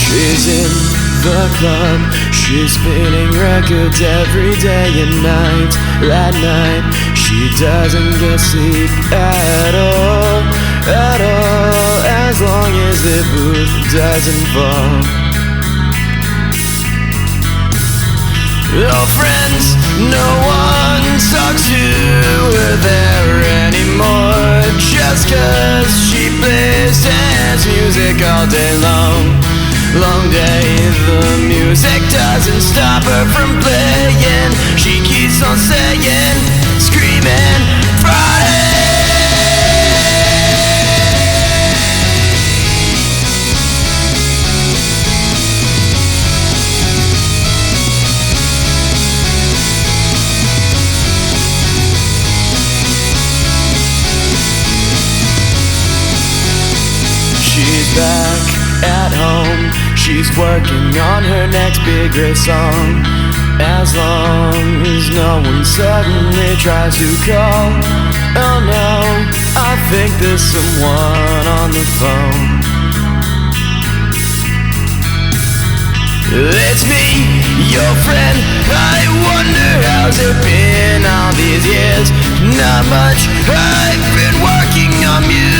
She's in the club, she's spinning records every day and night. At night, she doesn't get sleep at all, as long as the booth doesn't fall. Oh friends, no one talks to her there anymore, just 'cause she plays dance music all day long. Long day, the music doesn't stop her from playing. She keeps on saying, screaming, Friday. She's back at home, she's working on her next big great song. As long as no one suddenly tries to call. Oh no, I think there's someone on the phone. It's me, your friend. I wonder how's it been all these years. Not much, I've been working on music.